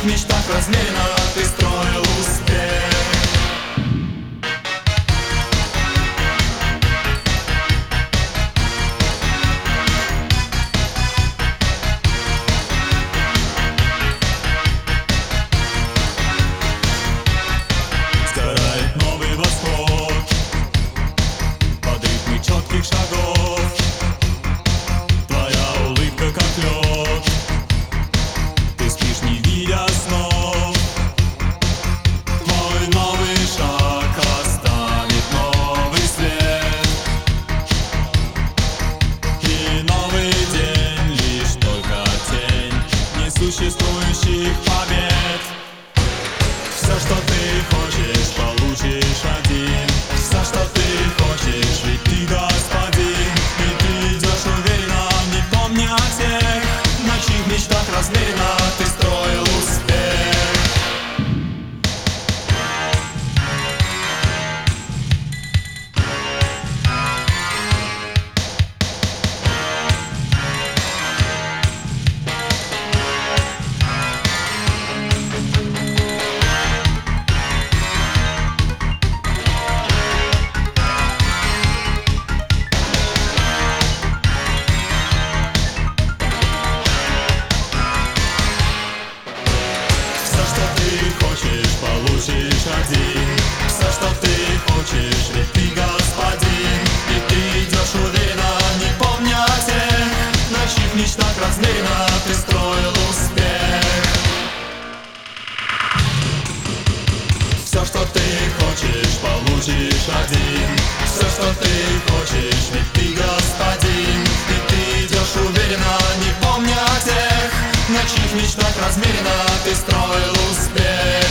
мечтах размеренно ты строил успех. Сгорает новый восход под ритмы четких шагов. Твоя улыбка как лед, ты спишь, не видя снов. Твой новый шаг оставит новый след, и новый день лишь только тень несуществующих побед. Все, что ты хочешь, получишь один. Все, что ты хочешь, ведь ты господин. И ты идешь уверенно, не помня о тех, на чьих мечтах размеренно ты строил успех. Получишь один. Все, что ты хочешь, ведь ты господин. И ты идешь уверенно, не помня о тех, на чьих мечтах размеренно ты строил успех. Все, что ты хочешь, получишь один. Все, что ты хочешь, ведь ты господин. И ты идешь уверенно, не помня о тех, на чьих мечтах размеренно ты строил успех.